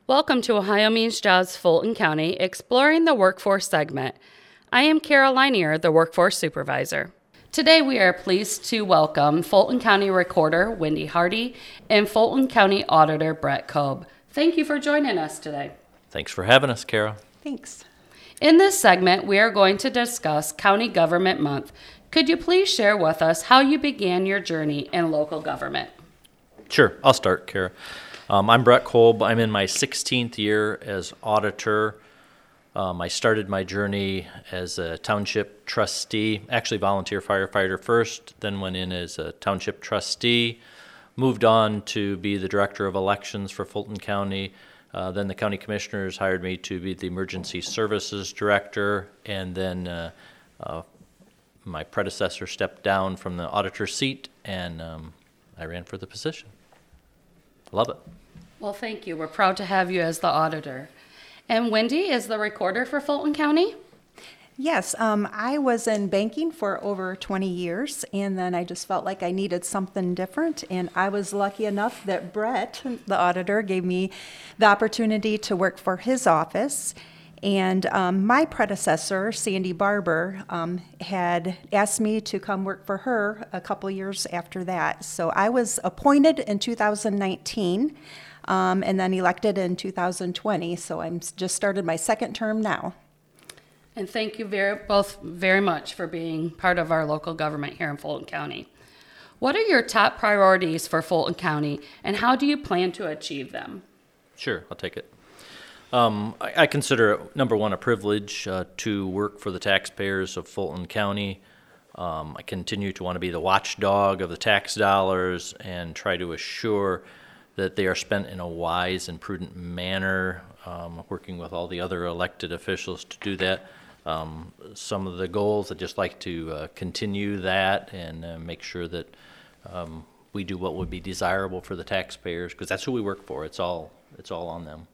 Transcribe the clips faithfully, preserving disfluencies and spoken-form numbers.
Welcome to Ohio Means Jobs Fulton County, exploring the workforce segment. I am Carol Linier, the workforce supervisor. Today we are pleased to welcome Fulton County Recorder Wendy Hardy and Fulton County Auditor Brett Kobe. Thank you for joining us today. Thanks for having us, Carol. Thanks. In this segment, we are going to discuss County Government Month. Could you please share with us how you began your journey in local government? Sure, I'll start, Carol. Um, I'm Brett Kolb. I'm in my sixteenth year as auditor. Um, I started my journey as a township trustee, actually volunteer firefighter first, then went in as a township trustee, moved on to be the director of elections for Fulton County. Uh, then the county commissioners hired me to be the emergency services director, and then uh, uh, my predecessor stepped down from the auditor seat, and um, I ran for the position. Love it. Well, thank you. We're proud to have you as the auditor. And Wendy is the recorder for Fulton County? Yes, um, I was in banking for over twenty years, and then I just felt like I needed something different, and I was lucky enough that Brett, the auditor, gave me the opportunity to work for his office. And um, my predecessor, Sandy Barber, um, had asked me to come work for her a couple years after that. So I was appointed in two thousand nineteen, um, and then elected in two thousand twenty. So I'm just started my second term now. And thank you very, both very much for being part of our local government here in Fulton County. What are your top priorities for Fulton County, and how do you plan to achieve them? Sure, I'll take it. Um, I, I consider it, number one, a privilege uh, to work for the taxpayers of Fulton County. Um, I continue to want to be the watchdog of the tax dollars and try to assure that they are spent in a wise and prudent manner, um, working with all the other elected officials to do that. Um, some of the goals, I'd just like to uh, continue that and uh, make sure that um, we do what would be desirable for the taxpayers, because that's who we work for. It's all, it's all on them.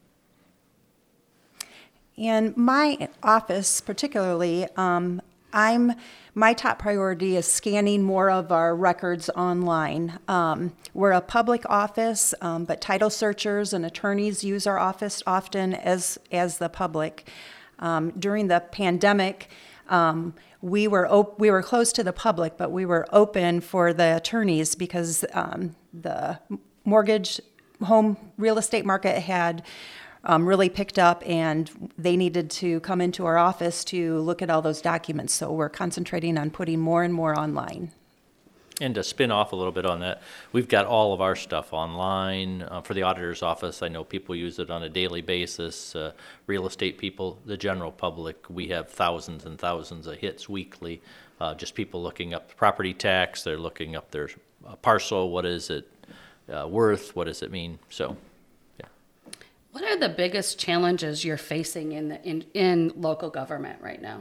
And my office particularly, um, I'm my top priority is scanning more of our records online. Um, we're a public office, um, but title searchers and attorneys use our office often as as the public. Um, during the pandemic, um, we were op- we were closed to the public, but we were open for the attorneys because um, the mortgage home real estate market had Um, really picked up, and they needed to come into our office to look at all those documents. So we're concentrating on putting more and more online. And to spin off a little bit on that, we've got all of our stuff online. Uh, for the auditor's office, I know people use it on a daily basis. Uh, real estate people, the general public, we have thousands and thousands of hits weekly. Uh, just people looking up property tax, they're looking up their uh, parcel, what is it uh, worth, what does it mean, so. What are the biggest challenges you're facing in the, in, in local government right now?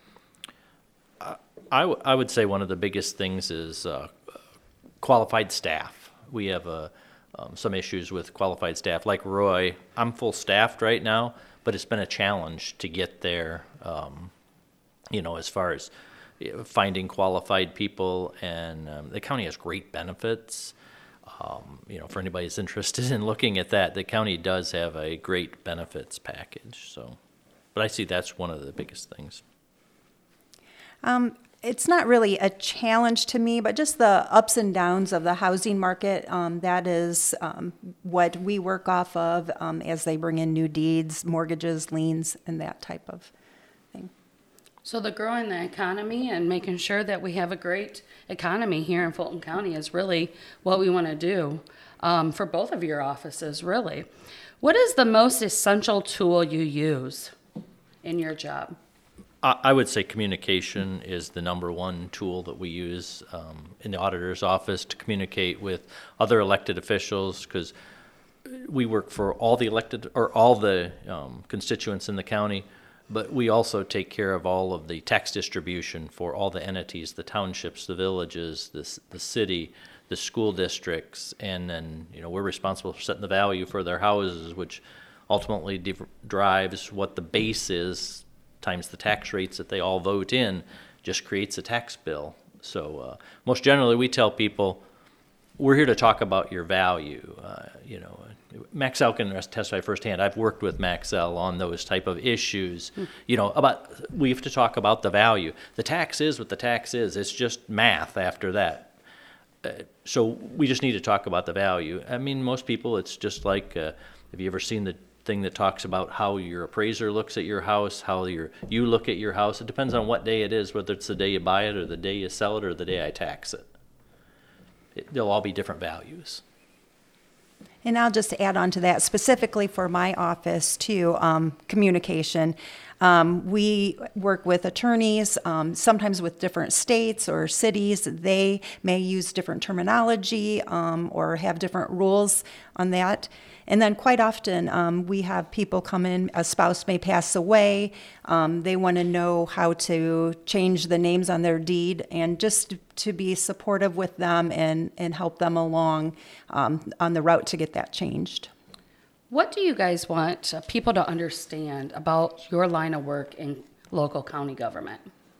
Uh, I, w- I would say one of the biggest things is uh, qualified staff. We have uh, um, some issues with qualified staff. Like Roy, I'm full staffed right now, but it's been a challenge to get there, um, you know, as far as finding qualified people. And um, the county has great benefits. Um, you know, for anybody who's interested in looking at that, the county does have a great benefits package. So, but I see that's one of the biggest things. Um, it's not really a challenge to me, but just the ups and downs of the housing market. Um, that is um, what we work off of um, as they bring in new deeds, mortgages, liens, and that type of thing. So the growing the economy and making sure that we have a great economy here in Fulton County is really what we want to do um, for both of your offices, really. What is the most essential tool you use in your job? I, I would say communication is the number one tool that we use um, in the auditor's office to communicate with other elected officials, because we work for all the elected or all the um, constituents in the county. But we also take care of all of the tax distribution for all the entities, the townships, the villages, the, the city, the school districts, and then, you know, we're responsible for setting the value for their houses, which ultimately div- drives what the base is times the tax rates that they all vote in, just creates a tax bill. So uh, most generally we tell people, we're here to talk about your value. Uh, you know, Maxell can testify firsthand. I've worked with Maxell on those type of issues. Mm. You know, about we have to talk about the value. The tax is what the tax is. It's just math after that. Uh, so we just need to talk about the value. I mean, most people, it's just like, uh, have you ever seen the thing that talks about how your appraiser looks at your house, how your you look at your house? It depends on what day it is, whether it's the day you buy it or the day you sell it or the day I tax it. it they'll all be different values. And I'll just add on to that, specifically for my office too, um, communication. Um, we work with attorneys, um, sometimes with different states or cities. They may use different terminology um, or have different rules on that. And then quite often um, we have people come in, a spouse may pass away, um, they want to know how to change the names on their deed, and just to be supportive with them and, and help them along um, on the route to get that changed. What do you guys want people to understand about your line of work in local county government?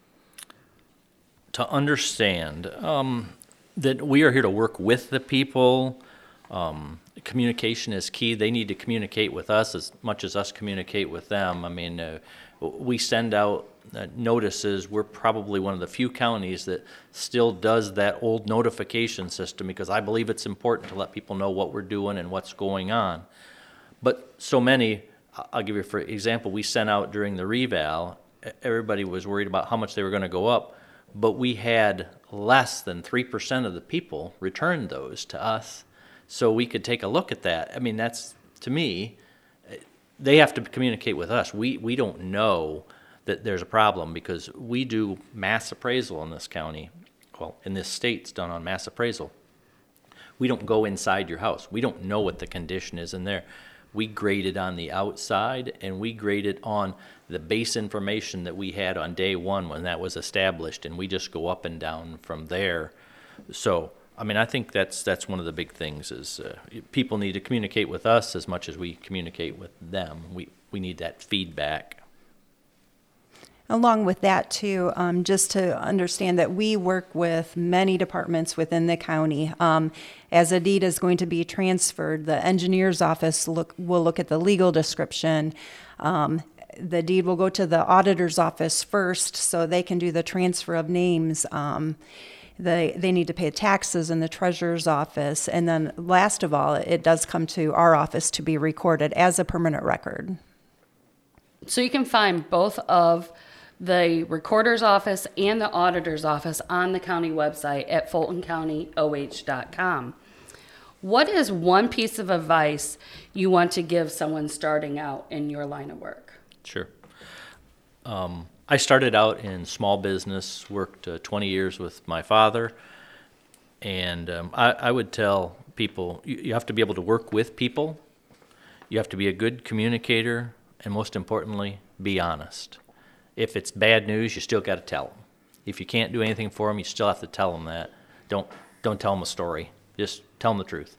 To understand um, that we are here to work with the people. Um, communication is key. They need to communicate with us as much as us communicate with them. I mean, uh, we send out uh, notices. We're probably one of the few counties that still does that old notification system, because I believe it's important to let people know what we're doing and what's going on. But so many, I'll give you for example, we sent out during the reval, everybody was worried about how much they were going to go up, but we had less than three percent of the people return those to us. So we could take a look at that. I mean, that's, to me, they have to communicate with us. We we don't know that there's a problem, because we do mass appraisal in this county. Well, in this state, it's done on mass appraisal. We don't go inside your house. We don't know what the condition is in there. We grade it on the outside, and we grade it on the base information that we had on day one when that was established, and we just go up and down from there. So, I mean, I think that's that's one of the big things is uh, people need to communicate with us as much as we communicate with them. We we need that feedback. Along with that too, um, just to understand that we work with many departments within the county. Um, as a deed is going to be transferred, the engineer's office look will look at the legal description. Um, the deed will go to the auditor's office first, so they can do the transfer of names. Um, They, they need to pay taxes in the treasurer's office. And then last of all, it does come to our office to be recorded as a permanent record. So you can find both of the recorder's office and the auditor's office on the county website at fulton county o h dot com. What is one piece of advice you want to give someone starting out in your line of work? Sure. Um, I started out in small business, worked uh, twenty years with my father, and um, I, I would tell people, you, you have to be able to work with people, you have to be a good communicator, and most importantly, be honest. If it's bad news, you still got to tell them. If you can't do anything for them, you still have to tell them that. Don't, don't tell them a story. Just tell them the truth.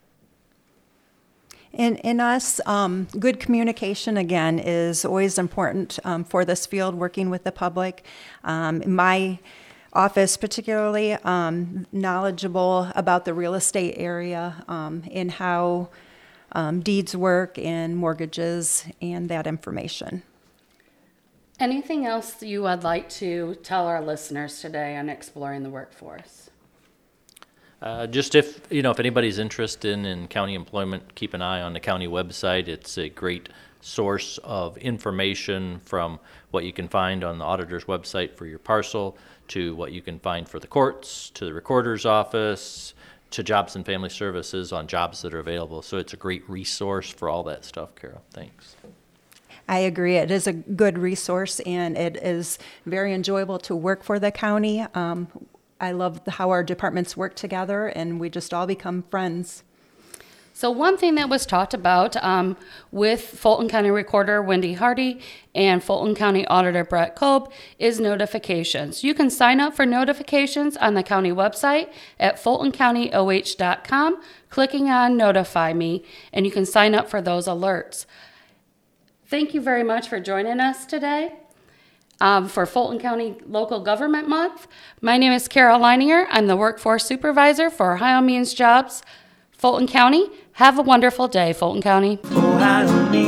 In, in us, um, good communication, again, is always important um, for this field, working with the public. Um, my office particularly um, knowledgeable about the real estate area um, and how um, deeds work and mortgages and that information. Anything else you would like to tell our listeners today on exploring the workforce? Uh, just if, you know, if anybody's interested in, in county employment, keep an eye on the county website. It's a great source of information, from what you can find on the auditor's website for your parcel, to what you can find for the courts, to the recorder's office, to Jobs and Family Services on jobs that are available. So it's a great resource for all that stuff, Carol. Thanks. I agree. It is a good resource, and it is very enjoyable to work for the county. Um, I love how our departments work together, and we just all become friends. So one thing that was talked about um, with Fulton County Recorder Wendy Hardy and Fulton County Auditor Brett Kolb is notifications. You can sign up for notifications on the county website at fulton county o h dot com, clicking on Notify Me, and you can sign up for those alerts. Thank you very much for joining us today um, for Fulton County Local Government Month. My name is Carol Leininger. I'm the Workforce Supervisor for Ohio Means Jobs Fulton County, have a wonderful day, Fulton County. Oh, I don't need